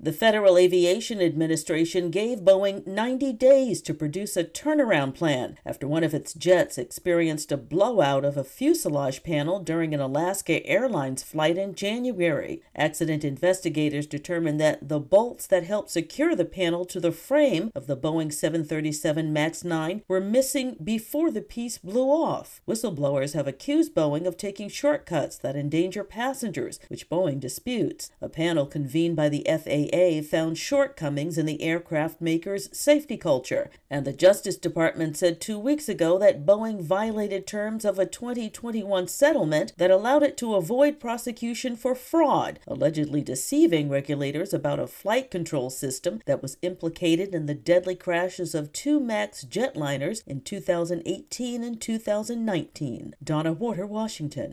The Federal Aviation Administration gave Boeing 90 days to produce a turnaround plan after one of its jets experienced a blowout of a fuselage panel during an Alaska Airlines flight in January. Accident investigators determined that the bolts that helped secure the panel to the frame of the Boeing 737 MAX 9 were missing before the piece blew off. Whistleblowers have accused Boeing of taking shortcuts that endanger passengers, which Boeing disputes. A panel convened by the FAA found shortcomings in the aircraft maker's safety culture, and the Justice Department said 2 weeks ago that Boeing violated terms of a 2021 settlement that allowed it to avoid prosecution for fraud, allegedly deceiving regulators about a flight control system that was implicated in the deadly crashes of 2 MAX jetliners in 2018 and 2019. Donna Warder, Washington.